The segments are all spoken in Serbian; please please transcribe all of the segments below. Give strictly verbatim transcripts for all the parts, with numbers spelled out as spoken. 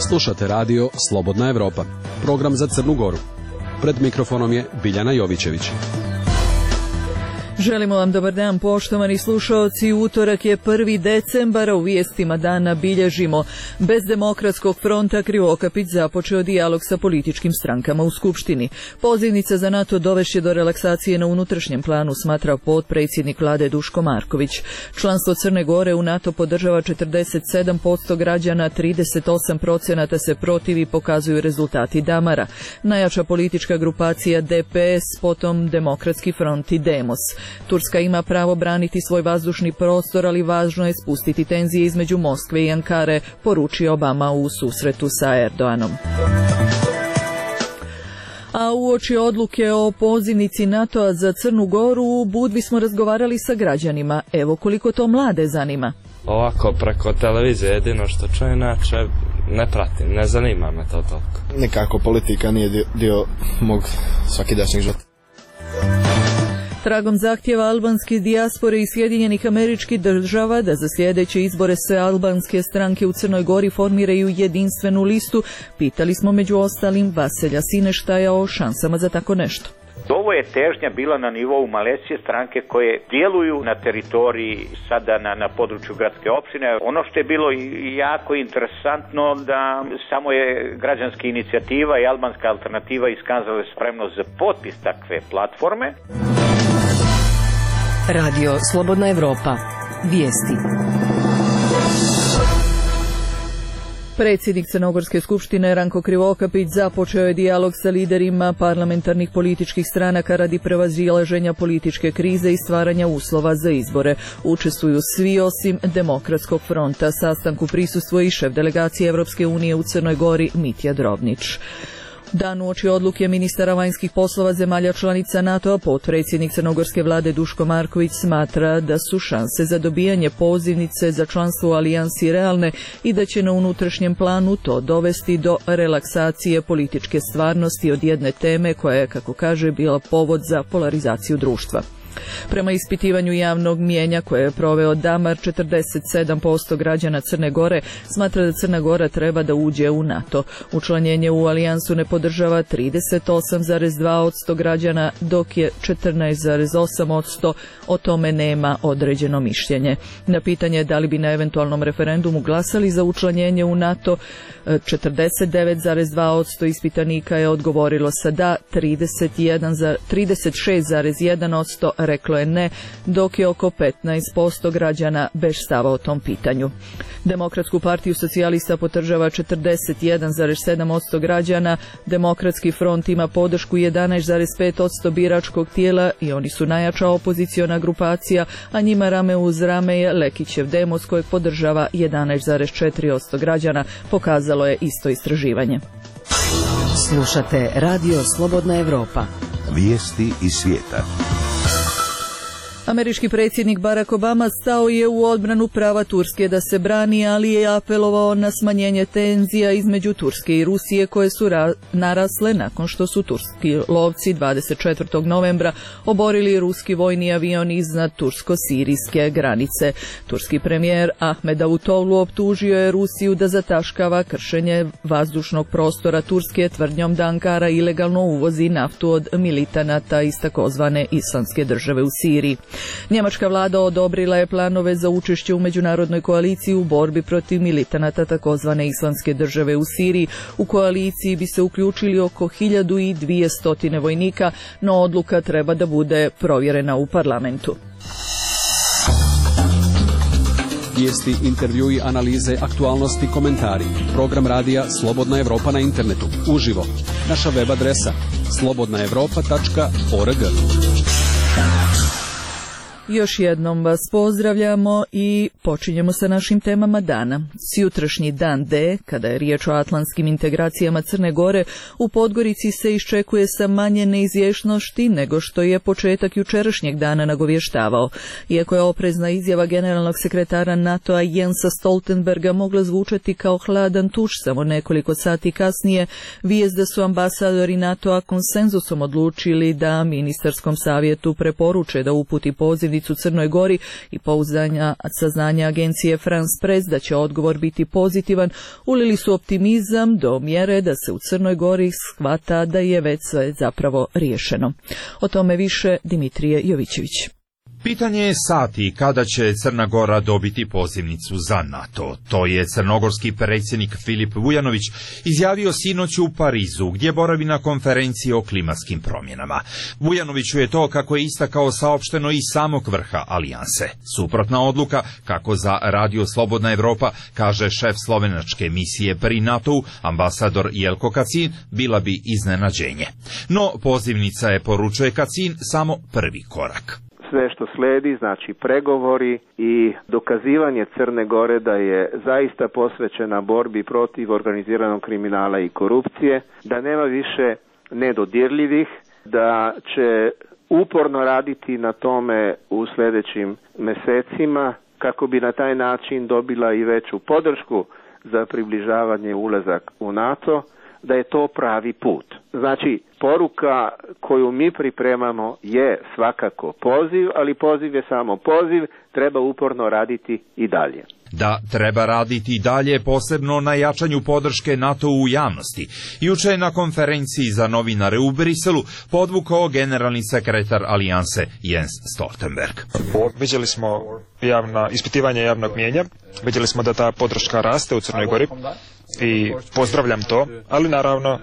Slušate radio Slobodna Evropa, program za Crnu Goru. Pred mikrofonom je Biljana Jovićević. Želimo vam dobar dan, poštovani slušaoci. Utorak je prvi decembar, a u vijestima dana bilježimo: bez Demokratskog fronta Krivokapić započeo dijalog sa političkim strankama u Skupštini. Pozivnica za NATO dovešće do relaksacije na unutrašnjem planu, smatra potpredsjednik vlade Duško Marković. Članstvo Crne Gore u NATO podržava četrdeset sedam posto građana, trideset osam procenata se protivi, pokazuju rezultati Damara. Najjača politička grupacija D P S, potom Demokratski front i Demos. Turska ima pravo braniti svoj vazdušni prostor, ali važno je spustiti tenzije između Moskve i Ankare, poručio Obama u susretu sa Erdoganom. A uoči odluke o pozivnici NATO-a za Crnu Goru, u Budvi smo razgovarali sa građanima. Evo koliko to mlade zanima. Ovako preko televizije jedino što čujem, inače ne pratim, ne zanima me to toliko. Nekako politika nije dio, dio mog svakidašnjeg života. Tragom zahtjeva albanske dijaspore i Sjedinjenih Američkih Država da za sljedeće izbore sve albanske stranke u Crnoj Gori formiraju jedinstvenu listu, pitali smo među ostalim Vaselja Sineštaja o šansama za tako nešto. Ovo je težnja bila na nivou Malezije, stranke koje djeluju na teritoriji sada na, na području gradske opštine. Ono što je bilo jako interesantno da samo je građanska inicijativa i albanska alternativa iskazala spremnost za potpis takve platforme. Radio Slobodna Evropa. Vijesti. Predsjednik Crnogorske skupštine Ranko Krivokapić započeo je dijalog sa liderima parlamentarnih političkih stranaka radi prevazilaženja političke krize i stvaranja uslova za izbore. Učestvuju svi osim Demokratskog fronta. Sastanku prisustvuje i šef delegacije Evropske unije u Crnoj Gori Mitja Drobnić. Dan uoči odluke ministara vanjskih poslova zemalja članica NATO-a, potpredsjednik crnogorske vlade Duško Marković smatra da su šanse za dobijanje pozivnice za članstvo u alijansi realne i da će na unutrašnjem planu to dovesti do relaksacije političke stvarnosti od jedne teme koja je, kako kaže, bila povod za polarizaciju društva. Prema ispitivanju javnog mijenja koje je proveo Damar, četrdeset sedam posto građana Crne Gore smatra da Crna Gora treba da uđe u NATO. Učlanjenje u alijansu ne podržava trideset osam zarez dva posto građana, dok je četrnaest zarez osam posto o tome nema određeno mišljenje. Na pitanje da li bi na eventualnom referendumu glasali za učlanjenje u NATO, četrdeset devet zarez dva posto ispitanika je odgovorilo sa da, trideset šest zarez jedan posto reklo je ne, dok je oko petnaest posto građana bez stava o tom pitanju. Demokratsku partiju socijalista podržava četrdeset jedan zarez sedam posto građana, Demokratski front ima podršku jedanaest zarez pet posto biračkog tijela i oni su najjača opoziciona grupacija, a njima rame uz rame je Lekićev Demos kojeg podržava jedanaest zarez četiri posto građana, pokazalo je isto istraživanje. Slušate Radio Slobodna Evropa. Vijesti iz svijeta. Američki predsjednik Barack Obama stao je u odbranu prava Turske da se brani, ali je apelovao na smanjenje tenzija između Turske i Rusije koje su narasle nakon što su turski lovci dvadeset četvrtog novembra oborili ruski vojni avion iznad tursko-sirijske granice. Turski premijer Ahmed Davutoglu optužio je Rusiju da zataškava kršenje vazdušnog prostora Turske tvrdnjom da Ankara ilegalno uvozi naftu od militanata iz takozvane Islamske države u Siriji. Njemačka vlada odobrila je planove za učešće u međunarodnoj koaliciji u borbi protiv militanata takozvane Islamske države u Siriji. U koaliciji bi se uključili oko hiljadu dvjesto vojnika, no odluka treba da bude provjerena u parlamentu. Vijesti, intervjui, analize, aktualnosti, komentari. Program radija Slobodna Evropa na internetu. Uživo. Naša web adresa slobodna evropa tačka org. Još jednom vas pozdravljamo i počinjemo sa našim temama dana. Sjutrašnji dan D, kada je riječ o atlantskim integracijama Crne Gore, u Podgorici se iščekuje sa manje neizvjesnosti nego što je početak jučerašnjeg dana nagovještavao. Iako je oprezna izjava generalnog sekretara NATO-a Jensa Stoltenberga mogla zvučati kao hladan tuš samo nekoliko sati kasnije, vijest da su ambasadori NATO-a konsenzusom odlučili da ministarskom savjetu preporuče da uputi pozivnicu ivicu Crnoj Gori i pouzdanja saznanja agencije France Press da će odgovor biti pozitivan, ulili su optimizam do mjere da se u Crnoj Gori shvata da je već sve zapravo riješeno. O tome više Dimitrije Jovićević. Pitanje je sati kada će Crna Gora dobiti pozivnicu za NATO. To je crnogorski predsjednik Filip Vujanović izjavio sinoć u Parizu, gdje boravi na konferenciji o klimatskim promjenama. Vujanoviću je to, kako je istakao, saopšteno iz samog vrha alijanse. Suprotna odluka, kako za Radio Slobodna Evropa kaže šef slovenačke misije pri NATO-u, ambasador Jelko Kacin, bila bi iznenađenje. No, pozivnica je, poručuje Kacin, samo prvi korak. Sve što sledi, znači pregovori i dokazivanje Crne Gore da je zaista posvećena borbi protiv organiziranog kriminala i korupcije, da nema više nedodirljivih, da će uporno raditi na tome u sljedećim mjesecima kako bi na taj način dobila i veću podršku za približavanje ulazak u NATO, da je to pravi put. Znači, poruka koju mi pripremamo je svakako poziv, ali poziv je samo poziv, treba uporno raditi i dalje. Da treba raditi i dalje, posebno na jačanju podrške NATO u javnosti. Juče je na konferenciji za novinare u Briselu podvukao generalni sekretar alijanse Jens Stoltenberg. Vidjeli smo javna, ispitivanje javnog mijenja, vidjeli smo da ta podrška raste u Crnoj Gori i pozdravljam to, ali naravno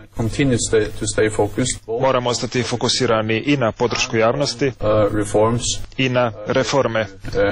moramo ostati fokusirani i na podršku javnosti i na reforme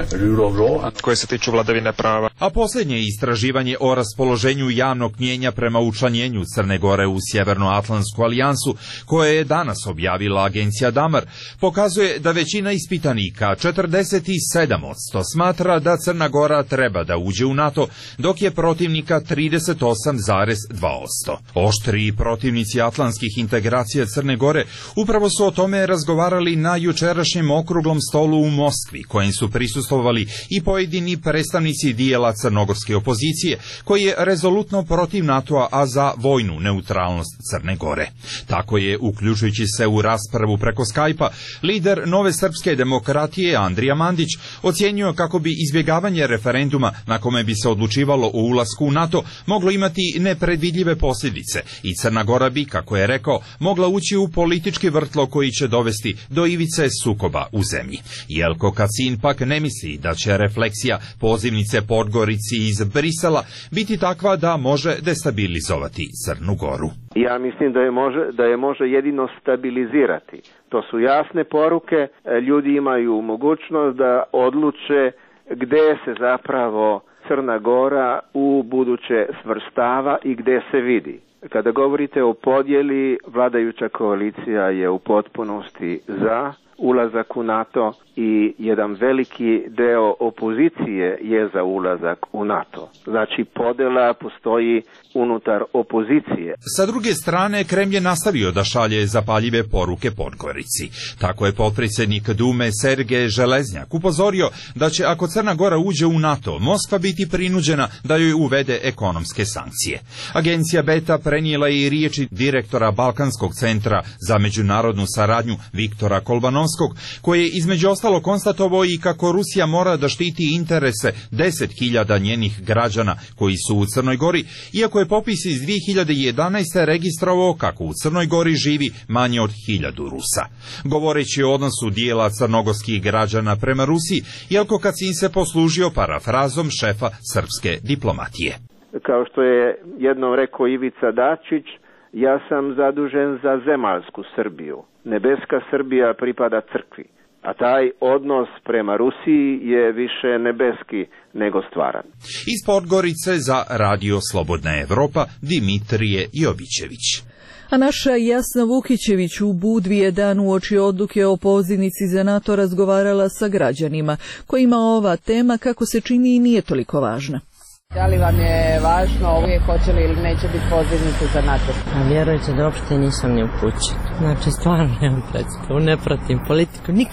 koje se tiču vladavine prava. A posljednje istraživanje o raspoloženju javnog mnijenja prema učlanjenju Crne Gore u Sjevernoatlantsku alijansu, koje je danas objavila agencija Damar, pokazuje da većina ispitanika, četrdeset sedam posto, smatra da Crna Gora treba da uđe u NATO, dok je protivnika trideset osam zarez dva posto. Oštri protivnici atlantskih integracija Crne Gore upravo su o tome razgovarali na jučerašnjem okruglom stolu u Moskvi, kojem su prisustvovali i pojedini predstavnici dijela crnogorske opozicije, koji je rezolutno protiv NATO-a, a za vojnu neutralnost Crne Gore. Tako je, uključujući se u raspravu preko Skype-a, lider Nove srpske demokratije Andrija Mandić ocijenio kako bi izbjegavanje referenduma na kome bi se odlučivalo o ulasku u NATO moglo imati nepredvidljive posljedice i Crna Gora bi, kako je rekao, mogla ući u politički vrtlo koji će dovesti do ivice sukoba u zemlji. Jelko Kacin pak ne misli da će refleksija pozivnice Podgorici iz Brisela biti takva da može destabilizovati Crnu Goru. Ja mislim da je može, da je može jedino stabilizirati. To su jasne poruke, ljudi imaju mogućnost da odluče gdje se zapravo Crna Gora u buduće svrstava i gdje se vidi. Kada govorite o podjeli, vladajuća koalicija je u potpunosti za ulazak u NATO i jedan veliki deo opozicije je za ulazak u NATO. Znači, podjela postoji unutar opozicije. Sa druge strane, Kremlj je nastavio da šalje zapaljive poruke Podgorici. Tako je potpredsjednik Dume Sergej Železnjak upozorio da će, ako Crna Gora uđe u NATO, Moskva biti prinuđena da joj uvede ekonomske sankcije. Agencija Beta prenijela je i riječi direktora Balkanskog centra za međunarodnu saradnju Viktora Kolbanovskog, koji je između ostalo konstatovao i kako Rusija mora da štiti interese deset hiljada njenih građana koji su u Crnoj Gori, iako je popis iz dvije hiljade jedanaeste registrovao kako u Crnoj Gori živi manje od hiljadu Rusa. Govoreći o odnosu dijela crnogorskih građana prema Rusiji, Jelko Kacin se poslužio parafrazom šefa srpske diplomatije. Kao što je jednom rekao Ivica Dačić, ja sam zadužen za zemaljsku Srbiju. Nebeska Srbija pripada crkvi, a taj odnos prema Rusiji je više nebeski nego stvaran. Iz Podgorice za Radio Slobodna Evropa, Dimitrije Jovićević. A naša Jasna Vukićević u Budvi je dan uoči odluke o pozivnici za NATO razgovarala sa građanima, kojima ova tema, kako se čini, i nije toliko važna. Da li vam je važno uvijek hoće li ili neće biti pozivnice za NATO? A vjerujte da uopšte nisam ni upućen. Znači stvarno nemam predstavu, ne pratim politiku nikako.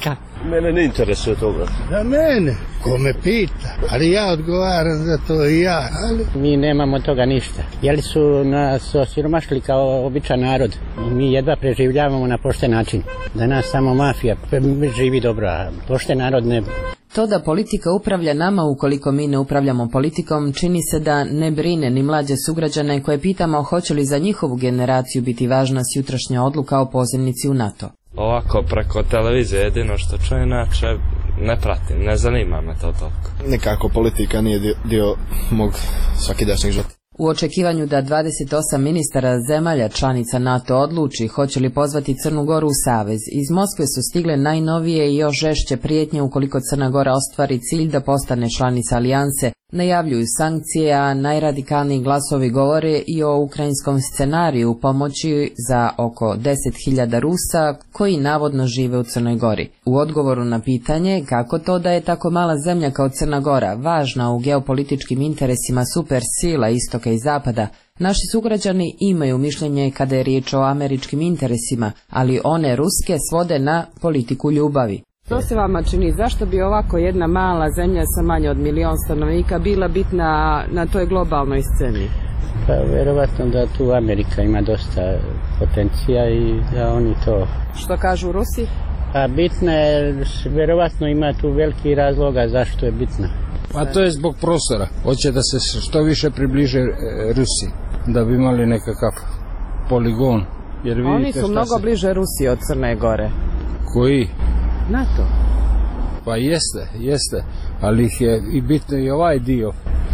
Mene ne interesuje toga. Za mene? Ko me pita? Ali ja odgovaram za to i ja. Ali... Mi nemamo toga ništa. Jeli su nas osiromašili kao običan narod. Mi jedva preživljavamo na pošten način. Da nas samo mafija živi dobro, a pošten narod ne... To da politika upravlja nama ukoliko mi ne upravljamo politikom čini se da ne brine ni mlađe sugrađane koje pitamo hoće li za njihovu generaciju biti važna sutrašnja odluka o pozivnici u NATO. Ovako preko televizije jedino što čujem, inače ne pratim, ne zanima me to toliko. Nekako politika nije dio, dio mog svakidašnjeg života. U očekivanju da dvadeset osam ministara zemalja članica NATO odluči hoće li pozvati Crnu Goru u savez, iz Moskve su stigle najnovije i još žešće prijetnje ukoliko Crna Gora ostvari cilj da postane članica alijanse. Najavljuju sankcije, a najradikalniji glasovi govore i o ukrajinskom scenariju pomoći za oko deset hiljada Rusa koji navodno žive u Crnoj Gori. U odgovoru na pitanje kako to da je tako mala zemlja kao Crna Gora važna u geopolitičkim interesima supersila istoka i zapada, naši sugrađani imaju mišljenje kada je riječ o američkim interesima, ali one ruske svode na politiku ljubavi. Što se vama čini? Zašto bi ovako jedna mala zemlja sa manje od milion stanovnika bila bitna na toj globalnoj sceni? Pa vjerovatno da tu Amerika ima dosta potencija i da oni to... Što kažu Rusi? Pa bitna je, vjerovatno ima tu veliki razloga zašto je bitna. Pa to je zbog prostora. Hoće da se što više približe Rusiji, da bi imali nekakav poligon. Jer oni su mnogo se... bliže Rusiji od Crne Gore. Koji? NATO. Pa jeste, jeste, ali ih je i bitno i ovaj dio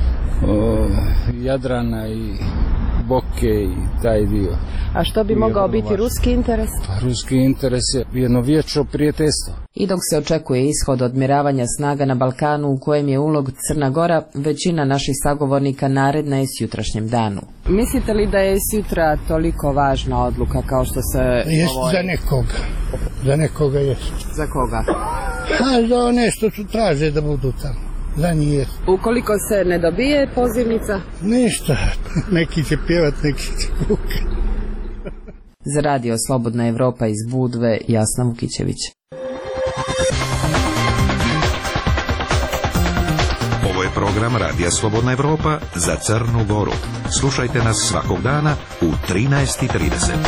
o, Jadrana i Boke i taj dio. A što bi mogao biti važno. Ruski interes? Pa ruski interes je jedno vječno prijateljstvo. I dok se očekuje ishod odmjeravanja snaga na Balkanu u kojem je ulog Crna Gora, većina naših sagovornika naredna je s jutrašnjem danu. Mislite li da je sutra toliko važna odluka kao što se... Jest govori? Za nekoga. Za nekoga jest. Za koga? A za nešto su traže da budu tamo. Za njih. Ukoliko se ne dobije pozivnica? Ništa. Neki će pjevat, neki će kukat. Za radio Slobodna Evropa iz Budve, Jasna Vukićević. Ovo je program Radija Slobodna Evropa za Crnu Goru. Slušajte nas svakog dana u trinaest i trideset.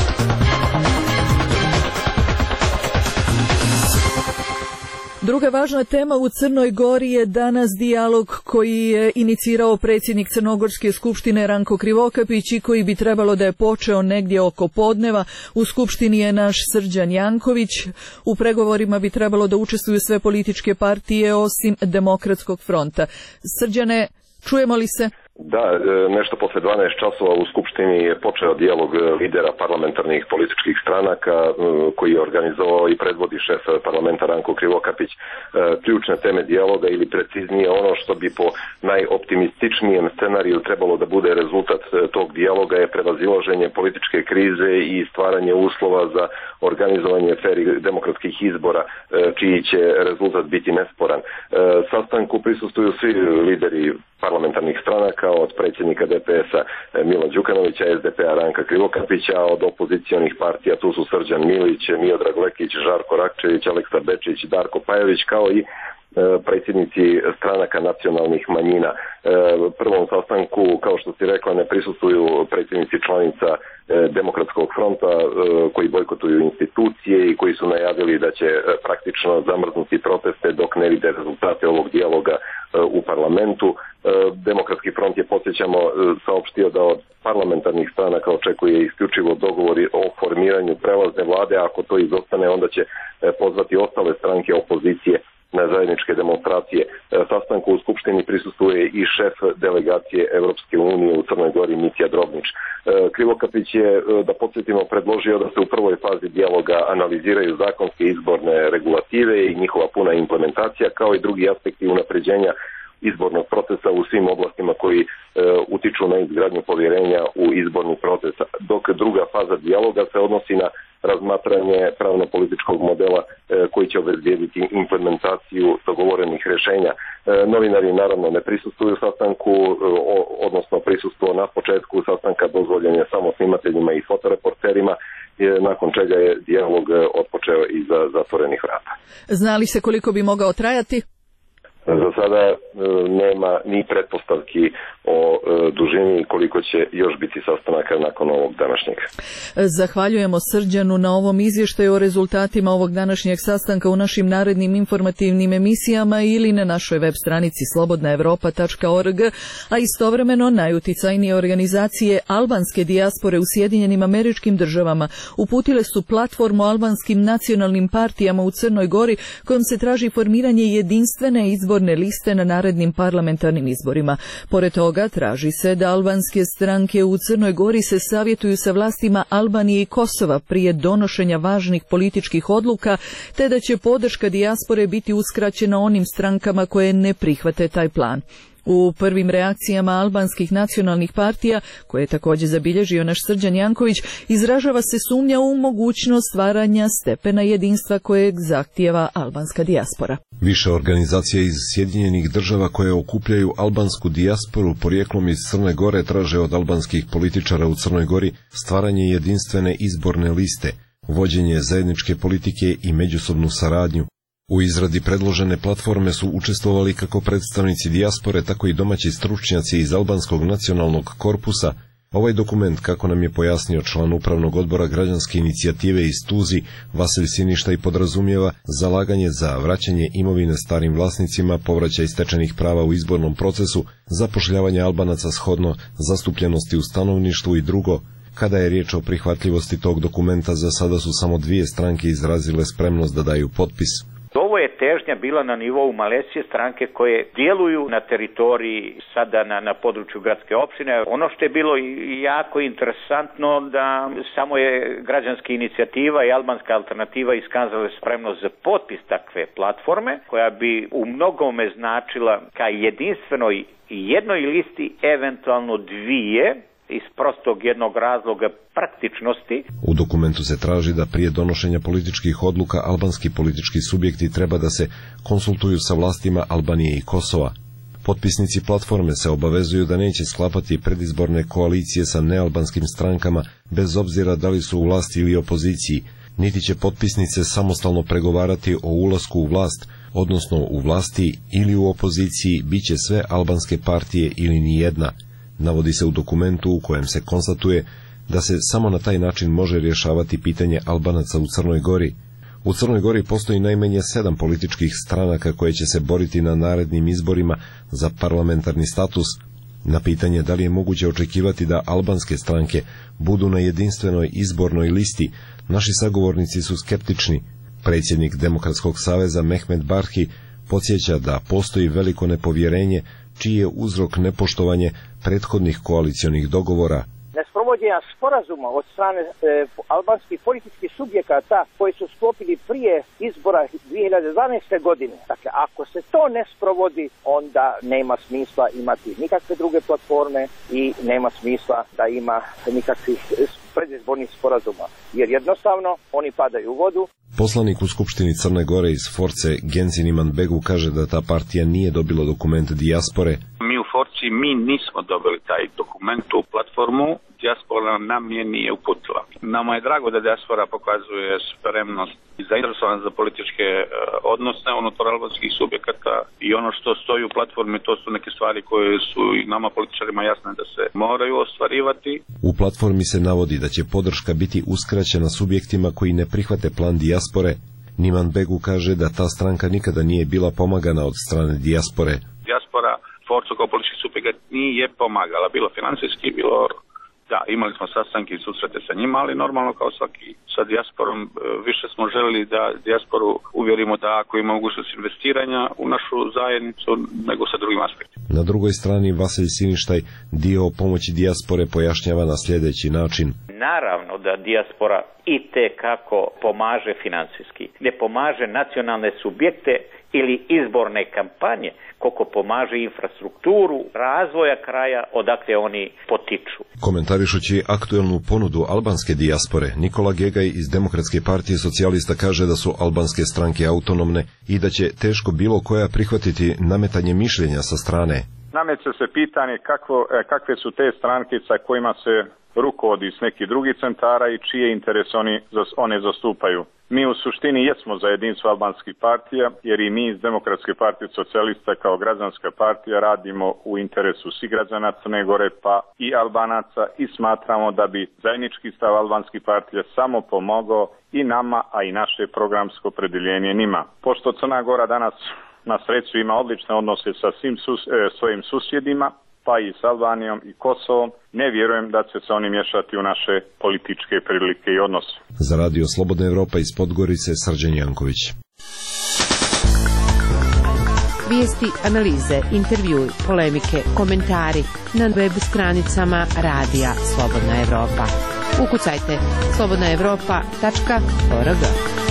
Druga važna tema u Crnoj Gori je danas dijalog koji je inicirao predsjednik Crnogorske skupštine Ranko Krivokapić i koji bi trebalo da je počeo negdje oko podneva. U skupštini je naš Srđan Janković. U pregovorima bi trebalo da učestvuju sve političke partije osim Demokratskog fronta. Srđane, čujemo li se? Da, nešto posle dvanaest časova u Skupštini je počeo dijalog lidera parlamentarnih političkih stranaka koji je organizovao i predvodi šef parlamenta Ranko Krivokapić. Ključne teme dijaloga ili preciznije ono što bi po najoptimističnijem scenariju trebalo da bude rezultat tog dijaloga je prevazilaženje političke krize i stvaranje uslova za organizovanje fer i demokratskih izbora čiji će rezultat biti nesporan. Sastanku prisustvuju svi lideri parlamentarnih stranaka, od predsjednika D P S-a Mila Đukanovića, S D P-a Ranka Krivokapića, od opozicionih partija tu su Srđan Milić, Miodrag Lekić, Žarko Rakčević, Aleksa Bečić, Darko Pajović, kao i predsjednici stranaka nacionalnih manjina. Prvom sastanku, kao što si rekla, ne prisustvuju predsjednici članica Demokratskog fronta koji bojkotuju institucije i koji su najavili da će praktično zamrznuti proteste dok ne vide rezultate ovog dijaloga u parlamentu. Demokratski front je, podsjećamo, saopštio da od parlamentarnih stranaka očekuje isključivo dogovori o formiranju prelazne vlade, a ako to izostane onda će pozvati ostale stranke opozicije na zajedničke demonstracije. Sastanku u Skupštini prisustvuje i šef delegacije Evropske unije u Crnoj Gori Mitja Drobnić. Krivokapić je, da podsjetimo, predložio da se u prvoj fazi dijaloga analiziraju zakonske izborne regulative i njihova puna implementacija, kao i drugi aspekti unapređenja izbornog procesa u svim oblastima koji e, utiču na izgradnju povjerenja u izborni proces. Dok druga faza dijaloga se odnosi na razmatranje pravno-političkog modela koji će obezbijediti implementaciju dogovorenih rješenja. Novinari naravno ne prisustvuju sastanku, odnosno prisustvo na početku sastanka dozvoljen je samo snimateljima i fotoreporterima, nakon čega je dijalog otpočeo iza zatvorenih vrata. Zna li se koliko bi mogao trajati? Za sada nema ni pretpostavki o dužini koliko će još biti sastanaka nakon ovog današnjeg. Zahvaljujemo Srđanu na ovom izvještaju o rezultatima ovog današnjeg sastanka u našim narednim informativnim emisijama ili na našoj web stranici slobodna europa tačka org, a istovremeno najuticajnije organizacije albanske dijaspore u Sjedinjenim Američkim Državama uputile su platformu albanskim nacionalnim partijama u Crnoj Gori kojom se traži formiranje jedinstvene izborne liste na narednim parlamentarnim izborima. Pored toga traži se da albanske stranke u Crnoj Gori se savjetuju sa vlastima Albanije i Kosova prije donošenja važnih političkih odluka, te da će podrška dijaspore biti uskraćena onim strankama koje ne prihvate taj plan. U prvim reakcijama albanskih nacionalnih partija, koje je također zabilježio naš Srđan Janković, izražava se sumnja u mogućnost stvaranja stepena jedinstva kojeg zahtijeva albanska dijaspora. Više organizacija iz Sjedinjenih Država koje okupljaju albansku dijasporu porijeklom iz Crne Gore traže od albanskih političara u Crnoj Gori stvaranje jedinstvene izborne liste, vođenje zajedničke politike i međusobnu saradnju. U izradi predložene platforme su učestvovali kako predstavnici dijaspore, tako i domaći stručnjaci iz albanskog nacionalnog korpusa. Ovaj dokument, kako nam je pojasnio član upravnog odbora građanske inicijative iz Tuzi, Vasilj Siništa, i podrazumijeva zalaganje za vraćanje imovine starim vlasnicima, povraćaj stečenih prava u izbornom procesu, zapošljavanje Albanaca shodno zastupljenosti u stanovništvu i drugo. Kada je riječ o prihvatljivosti tog dokumenta, za sada su samo dvije stranke izrazile spremnost da daju potpis. Ovo je težnja bila na nivou Malezije, stranke koje djeluju na teritoriji sada na, na području gradske opštine. Ono što je bilo jako interesantno da samo je građanska inicijativa i albanska alternativa iskazale spremnost za potpis takve platforme, koja bi u mnogome značila ka jedinstvenoj jednoj listi, eventualno dvije, iz prostog jednog razloga praktičnosti. U dokumentu se traži da prije donošenja političkih odluka albanski politički subjekti treba da se konsultuju sa vlastima Albanije i Kosova. Potpisnici platforme se obavezuju da neće sklapati predizborne koalicije sa nealbanskim strankama bez obzira da li su u vlasti ili opoziciji, niti će potpisnice samostalno pregovarati o ulasku u vlast, odnosno u vlasti ili u opoziciji biće sve albanske partije ili ni jedna. Navodi se u dokumentu u kojem se konstatuje da se samo na taj način može rješavati pitanje Albanaca u Crnoj Gori. U Crnoj Gori postoji najmanje sedam političkih stranaka koje će se boriti na narednim izborima za parlamentarni status. Na pitanje da li je moguće očekivati da albanske stranke budu na jedinstvenoj izbornoj listi, naši sagovornici su skeptični. Predsjednik Demokratskog saveza Mehmet Barhi podsjeća da postoji veliko nepovjerenje čiji je uzrok nepoštovanje prethodnih koalicionih dogovora. Nesprovođenja sporazuma od strane e, albanskih političkih subjekata koji su sklopili prije izbora dvije hiljade dvanaeste. godine. Dakle, ako se to ne sprovodi, onda nema smisla imati nikakve druge platforme i nema smisla da ima nikakvih predizbornih sporazuma, jer jednostavno oni padaju u vodu. Poslanik u Skupštini Crne Gore iz Force, Genzin Imanbegu, kaže da ta partija nije dobila dokument dijaspore. Mi u Forci mi nismo dobili taj dokument, tu platformu, dijaspora nam je nije uputila. Nama je drago da dijaspora pokazuje spremnost i zainteresovanost za političke uh, odnose unutar albanskih subjekata i ono što stoji u platformi, to su neke stvari koje su i nama političarima jasne da se moraju ostvarivati. U platformi se navodi da će podrška biti uskraćena subjektima koji ne prihvate plan dijaspore. Niman Begu kaže da ta stranka nikada nije bila pomagana od strane dijaspore. Dijaspora Forcu kao politički subjekat nije pomagala, bilo financijski, bilo... Da, imali smo sastanke i susrete sa njima, ali normalno kao svaki sa dijasporom više smo želili da dijasporu uvjerimo da ako ima mogućnost investiranja u našu zajednicu nego sa drugim aspektima. Na drugoj strani Vasilj Siništaj dio o pomoći dijaspore pojašnjava na sljedeći način. Naravno da dijaspora i te kako pomaže finansijski. Ne pomaže nacionalne subjekte ili izborne kampanje, koliko pomaže infrastrukturu razvoja kraja odakle oni potiču. Komentarišući aktuelnu ponudu albanske dijaspore, Nikola Gegaj iz Demokratske partije socijalista kaže da su albanske stranke autonomne i da će teško bilo koja prihvatiti nametanje mišljenja sa strane. Nameće se pitanje kako, kakve su te stranke sa kojima se rukovodi s nekih drugih centara i čije interese oni, one zastupaju. Mi u suštini jesmo za jedinstvo albanskih partija, jer i mi iz Demokratske partije socijalista kao građanska partija radimo u interesu svih građana Crne Gore pa i Albanaca i smatramo da bi zajednički stav albanskih partija samo pomogao i nama, a i naše programsko opredjeljenje njima. Pošto Crna Gora danas na sreću ima odlične odnose sa svim sus, e, svojim susjedima, pa i s Albanijom i Kosovom, ne vjerujem da će se oni miješati u naše političke prilike i odnose. Za Radio Slobodna Evropa iz Podgorice, Srđan Janković. Vijesti, analize, intervjui, polemike, komentari na web stranicama Radija Slobodna Evropa. Ukucajte slobodna evropa tačka org.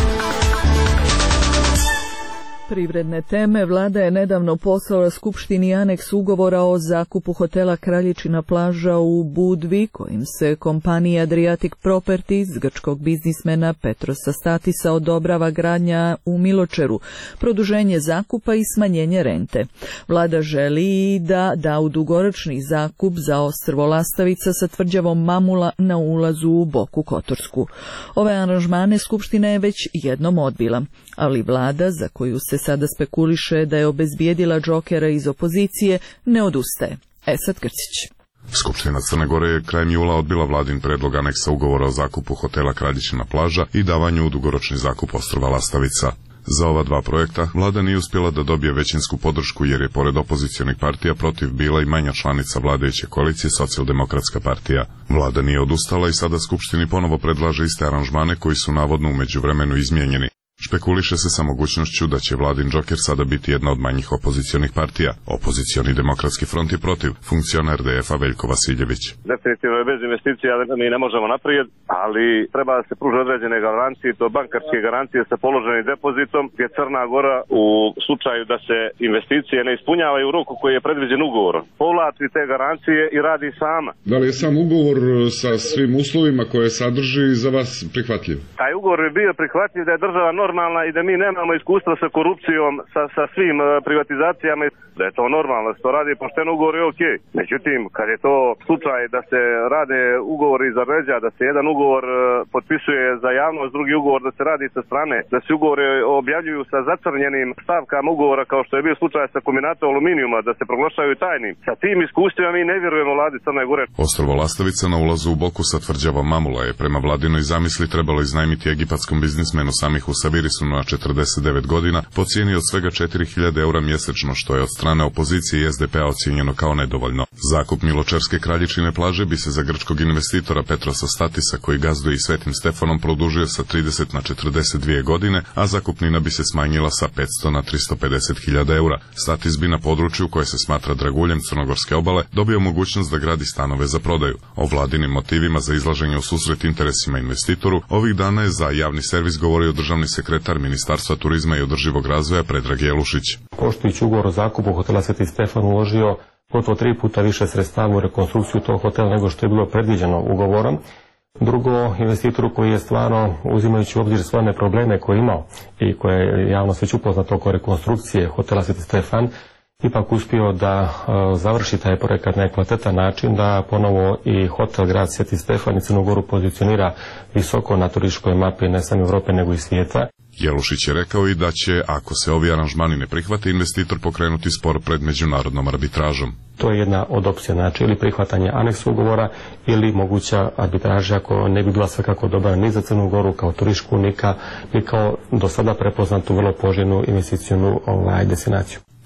Privredne teme. Vlada je nedavno poslala Skupštini aneks ugovora o zakupu hotela Kraljičina plaža u Budvi, kojim se kompanija Adriatic Properties grčkog biznismena Petrosa Statisa odobrava gradnja u Miločeru, produženje zakupa i smanjenje rente. Vlada želi i da da u dugoročni zakup za ostrvo Lastavica sa tvrđavom Mamula na ulazu u Boku Kotorsku. Ove aranžmane Skupština je već jednom odbila, ali vlada, za koju se sada spekuliše da je obezbijedila džokera iz opozicije, ne odustaje. Esad Krcić. Skupština Crne Gore je krajem jula odbila vladin predlog aneksa ugovora o zakupu hotela Kraljičina plaža i davanju u dugoročni zakup ostrva Lastavica. Za ova dva projekta vlada nije uspjela da dobije većinsku podršku jer je pored opozicionih partija protiv bila i manja članica vladajuće koalicije Socijaldemokratska partija. Vlada nije odustala i sada Skupštini ponovo predlaže iste aranžmane koji su navodno u međuvremenu izmijenjeni. Špekuliše se sa mogućnošću da će vladin džoker sada biti jedna od manjih opozicionih partija. Opozicioni demokratski front je protiv, funkcioner D F-a Veljko Vasiljević. Definitivno je bez investicija mi ne možemo naprijed, ali treba da se pruže određene garancije, to bankarske garancije sa položenim depozitom, gdje Crna Gora u slučaju da se investicije ne ispunjavaju u roku koji je predviđen ugovorom, povlači te garancije i radi sama. Da li je sam ugovor sa svim uslovima koje sadrži za vas prihvatljiv? Taj ugovor je bio prihvatljiv da je država normalna i da mi nemamo iskustva sa korupcijom, sa, sa svim uh, privatizacijama, da je to normalno, što radi pošteno ugovor je ok. Međutim, kad je to slučaj da se rade ugovori za ređa, da se jedan ugovor uh, potpisuje za javnost, drugi ugovor da se radi sa strane, da se ugovori objavljuju sa zacrnjenim stavkama ugovora kao što je bio slučaj sa kombinatom aluminijuma, da se proglašaju tajnim. Sa tim iskustvima mi ne vjerujemo vladi Crne Gore. Ostrvo Lastavica na ulazu u Boku sa tvrđavom Mamula je prema vladinoj zamisli trebalo iznajmiti egipatskom biznismenu Samih Usabirisu na četrdeset devet godina po cijeni od svega četiri hiljade eura mjesečno, što je od strane opozicije i S D P-a ocijenjeno kao nedovoljno. Zakup Miločerske Kraljičine plaže bi se za grčkog investitora Petrosa Statisa, koji gazduje i Svetim Stefanom, produžio sa trideset na četrdeset dvije godine, a zakupnina bi se smanjila sa petsto na tristo pedeset hiljada eura. Statis bi na području koje se smatra draguljem Crnogorske obale dobio mogućnost da gradi stanove za prodaju. O vladinim motivima za izlaženje u susret interesima investitoru ovih dana je za javni servis govorio državni sekretar Ministarstva turizma i održivog razvoja Predrag Jelušić. Poštujući ugovor o zakupu hotela Sveti Stefan uložio gotovo tri puta više sredstava u rekonstrukciju tog hotela nego što je bilo predviđeno ugovorom. Drugo, investitoru koji je stvarno, uzimajući u obzir sve one probleme koje je imao i koje je javno već upoznato oko rekonstrukcije hotela Sveti Stefan, ipak uspio da uh, završi taj projekat na kvalitetan način, da ponovo i hotel grad Sveti Stefan i Crnu Goru pozicionira visoko na turističkoj mapi ne samo Evrope nego i svijeta. Jelušić je rekao i da će, ako se ovi aranžmani ne prihvate, investitor pokrenuti spor pred međunarodnom arbitražom. To je jedna od opcija, znači ili prihvatanje aneksa ugovora ili moguća arbitraža ako ne bi bila svakako dobra ni za Crnu Goru kao turističku ni kao do sada prepoznatu vrlo poželjnu investicijnu ovaj, destinaciju.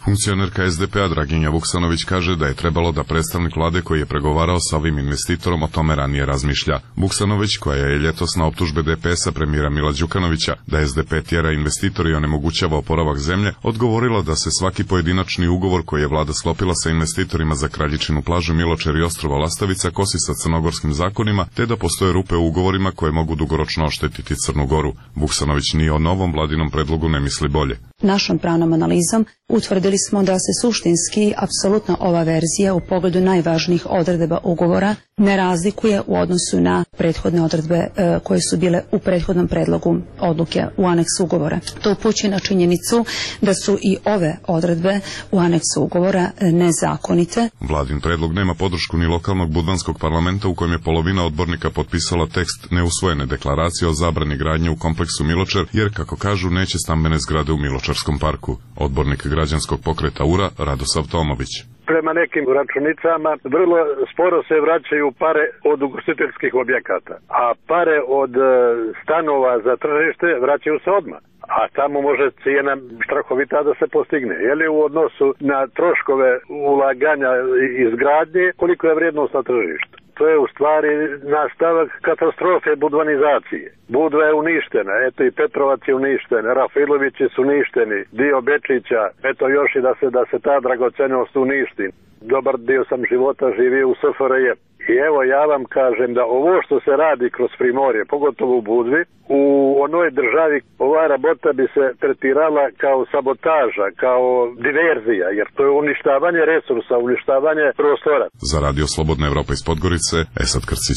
Funkcionerka S D P-a Draginja Vuksanović kaže da je trebalo da predstavnik vlade koji je pregovarao sa ovim investitorom o tome ranije razmišlja. Vuksanović, koja je ljetos na optužbe D P S-a premijera Mila Đukanovića da S D P tjera investitor i onemogućava oporavak zemlje, odgovorila da se svaki pojedinačni ugovor koji je vlada sklopila sa investitorima za Kraljičinu plažu, Miločer i ostrvo Lastavica kosi sa crnogorskim zakonima, te da postoje rupe u ugovorima koje mogu dugoročno oštetiti Crnu Goru. Vuksanović ni o novom vladinom predlogu ne misli bolje. Našom pravnom analizom utvrdili smo da se suštinski apsolutno ova verzija u pogledu najvažnijih odredaba ugovora ne razlikuje u odnosu na prethodne odredbe e, koje su bile u prethodnom predlogu odluke u aneksu ugovora. To upućuje na činjenicu da su i ove odredbe u aneksu ugovora e, nezakonite. Vladin predlog nema podršku ni lokalnog budvanskog parlamenta u kojem je polovina odbornika potpisala tekst neusvojene deklaracije o zabrani gradnje u kompleksu Miločer, jer, kako kažu, neće stambene zgrade u Miločarskom parku. Odbornik građanskog pokreta U R A Radosav Tomović. Prema nekim računicama vrlo sporo se vraćaju pare od ugostiteljskih objekata, a pare od stanova za tržište vraćaju se odmah. A tamo može cijena strahovita da se postigne. Je li u odnosu na troškove ulaganja i izgradnje, koliko je vrijednost na tržištu? To je u stvari nastavak katastrofe budvanizacije. Budva je uništena, eto i Petrovac je uništen, Rafilovići su uništeni, dio Bečića, eto još i da se, da se ta dragocenost uništi. Dobar dio sam života živio u S F R J. I evo ja vam kažem da ovo što se radi kroz Primorje, pogotovo u Budvi, u onoj državi ova rabota bi se tretirala kao sabotaža, kao diverzija, jer to je uništavanje resursa, uništavanje prostora. Za Radio Slobodna Evropa iz Podgorice, Esad Krcić.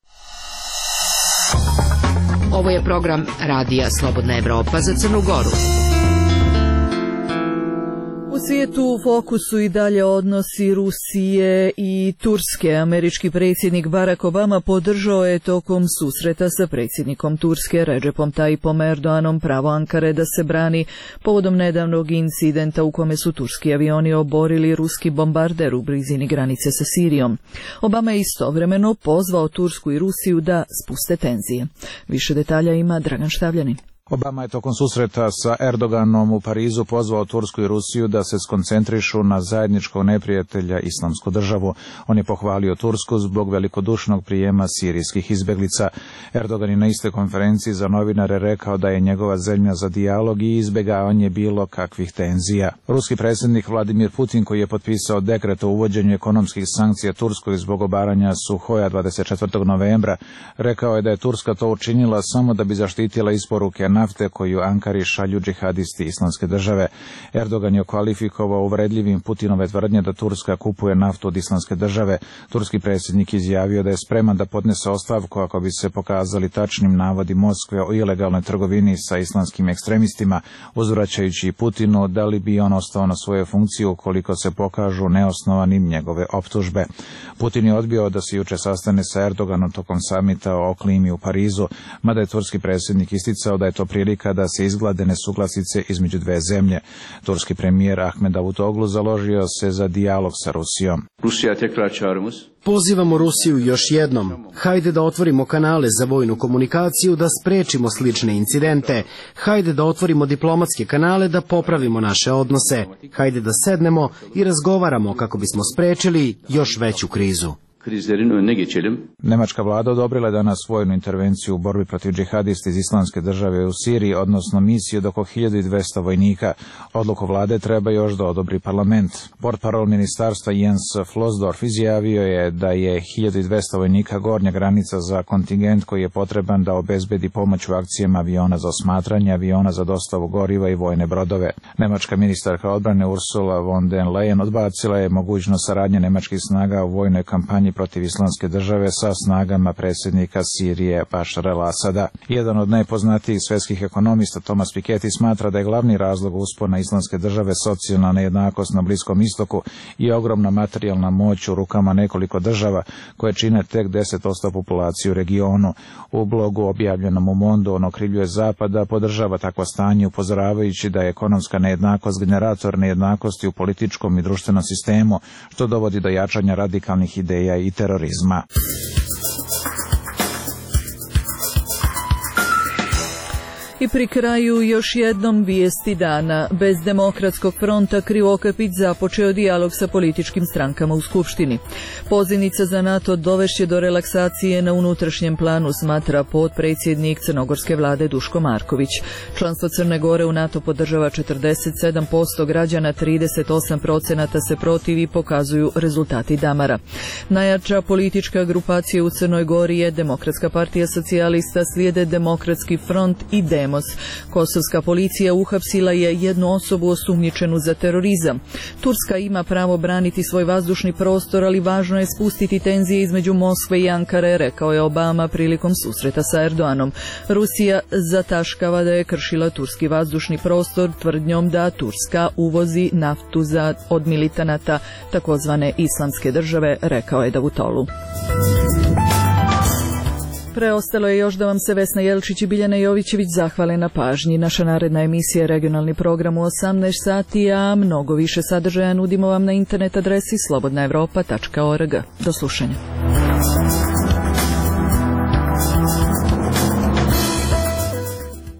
Ovo je program Radija Slobodna Evropa za Crnu Goru. U svijetu u fokusu i dalje odnosi Rusije i Turske. Američki predsjednik Barack Obama podržao je tokom susreta sa predsjednikom Turske Recepom Tayyipom Erdoganom pravo Ankare da se brani povodom nedavnog incidenta u kome su turski avioni oborili ruski bombarder u blizini granice sa Sirijom. Obama je istovremeno pozvao Tursku i Rusiju da spuste tenzije. Više detalja ima Dragan Štavljanin. Obama je tokom susreta sa Erdoganom u Parizu pozvao Tursku i Rusiju da se skoncentrišu na zajedničkog neprijatelja Islamsku državu. On je pohvalio Tursku zbog velikodušnog prijema sirijskih izbeglica. Erdogan je na istoj konferenciji za novinare rekao da je njegova zemlja za dijalog i izbjegavanje bilo kakvih tenzija. Ruski predsjednik Vladimir Putin, koji je potpisao dekret o uvođenju ekonomskih sankcija Turskoj zbog obaranja Suhoja dvadeset četvrtog novembra, rekao je da je Turska to učinila samo da bi zaštitila isporuke nafte koju Ankari šalju džihadisti Islamske države. Erdogan je kvalifikovao uvredljivim Putinove tvrdnje da Turska kupuje naftu od Islamske države. Turski predsjednik izjavio da je spreman da podnese ostavku ako bi se pokazali tačnim navodi Moskve o ilegalnoj trgovini sa islamskim ekstremistima, uzvraćajući i Putinu da li bi on ostao na svojoj funkciji ukoliko se pokažu neosnovanim njegove optužbe. Putin je odbio da se juče sastane sa Erdoganom tokom samita o klimi u Parizu, mada je turski predsjednik isticao da je to prilika da se izglade nesuglasice između dve zemlje. Turski premijer Ahmed Davutoglu založio se za dijalog sa Rusijom. Rusija tekrar çağrımız. Pozivamo Rusiju još jednom. Hajde da otvorimo kanale za vojnu komunikaciju, da sprečimo slične incidente. Hajde da otvorimo diplomatske kanale, da popravimo naše odnose. Hajde da sednemo i razgovaramo kako bismo sprečili još veću krizu. Krizlerin önüne geçelim. Nemačka vlada odobrila je danas vojnu intervenciju u borbi protiv džihadista iz Islamske države u Siriji, odnosno misiju do oko hiljadu dvesta vojnika. Odluku vlade treba još da odobri parlament. Portparol ministarstva Jens Flosdorf izjavio je da je hiljadu dvesta vojnika gornja granica za kontingent koji je potreban da obezbedi pomoć u akcijama aviona za osmatranje, aviona za dostavu goriva i vojne brodove. Nemačka ministarka odbrane Ursula von der Leyen odbacila je mogućnost saradnje nemačkih snaga u vojnoj kampanji protiv Islamske države sa snagama predsjednika Sirije Bašara al-Asada. Jedan od najpoznatijih svjetskih ekonomista, Thomas Piketty, smatra da je glavni razlog uspona Islamske države socijalna nejednakost na Bliskom istoku i ogromna materijalna moć u rukama nekoliko država koje čine tek deset posto populacije u regionu. U blogu objavljenom u Mondu on okrivljuje Zapad da podržava takvo stanje, upozoravajući da je ekonomska nejednakost generator nejednakosti u političkom i društvenom sistemu, što dovodi do jačanja radikalnih ideja i terorizma. I pri kraju još jednom vijesti dana. Bez Demokratskog fronta Krivokapić započeo dijalog sa političkim strankama u Skupštini. Pozivnica za NATO dovešće do relaksacije na unutrašnjem planu, smatra potpredsjednik crnogorske vlade Duško Marković. Članstvo Crne Gore u NATO podržava četrdeset sedam posto građana, trideset osam procenata se protivi, pokazuju rezultati Damara. Najjača politička grupacija u Crnoj Gori je Demokratska partija socijalista, slijede Demokratski front i Demos. Kosovska policija uhapsila je jednu osobu osumnjičenu za terorizam. Turska ima pravo braniti svoj vazdušni prostor, ali važno je spustiti tenzije između Moskve i Ankare, rekao je Obama prilikom susreta sa Erdoganom. Rusija zataškava da je kršila turski vazdušni prostor tvrdnjom da Turska uvozi naftu za, od militanata takozvane islamske države, rekao je Davutolu. Preostalo je još da vam se Vesna Jelčić i Biljana Jovićević zahvale na pažnji. Naša naredna emisija je regionalni program u osamnaest sati, a mnogo više sadržaja nudimo vam na internet adresi slobodna evropa tačka org. Do slušanja.